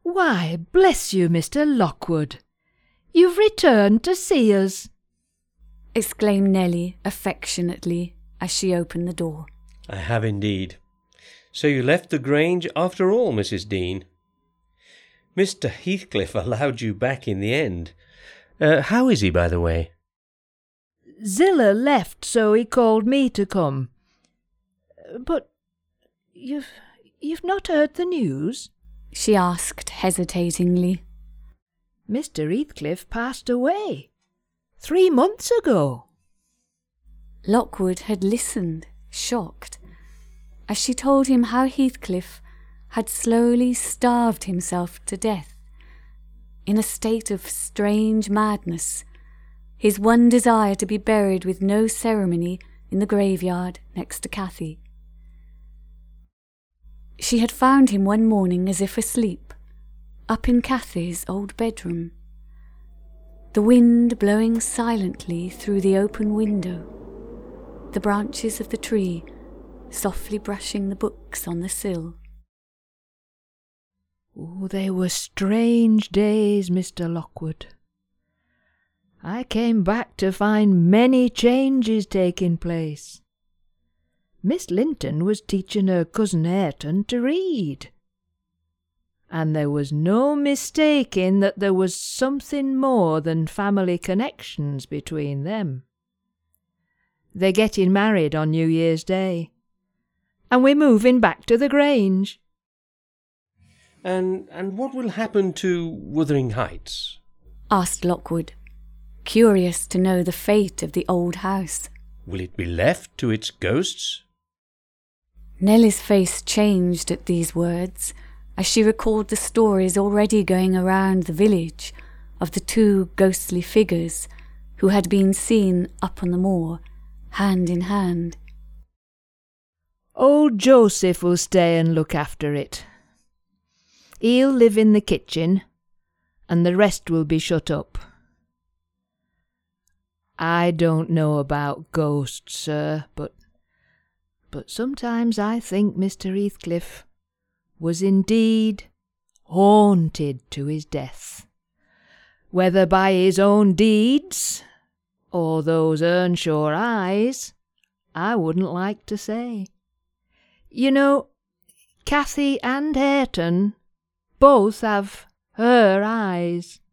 Why, bless you, Mr. Lockwood, you've returned to see us, exclaimed Nelly affectionately as she opened the door. I have indeed. So you left the Grange after all, Mrs. Dean. Mr. Heathcliff allowed you back in the end. How is he, by the way? Zillah left, so he called me to come. But you've not heard the news? She asked hesitatingly. Mr. Heathcliff passed away 3 months ago. Lockwood had listened, shocked, as she told him how Heathcliff had slowly starved himself to death. In a state of strange madness, his one desire to be buried with no ceremony in the graveyard next to Cathy. She had found him one morning as if asleep, up in Cathy's old bedroom, the wind blowing silently through the open window, the branches of the tree softly brushing the books on the sill. Oh, they were strange days, Mr. Lockwood. I came back to find many changes taking place. Miss Linton was teaching her cousin Hareton to read, and there was no mistaking that there was something more than family connections between them. They're getting married on New Year's Day, and we're moving back to the Grange. And what will happen to Wuthering Heights? Asked Lockwood, curious to know the fate of the old house. Will it be left to its ghosts? Nelly's face changed at these words as she recalled the stories already going around the village of the 2 ghostly figures who had been seen up on the moor, hand in hand. Old Joseph will stay and look after it. He'll live in the kitchen, and the rest will be shut up. I don't know about ghosts, sir, but sometimes I think Mr. Heathcliff was indeed haunted to his death, whether by his own deeds or those Earnshaw eyes, I wouldn't like to say. You know, Cathy and Hareton both have her eyes.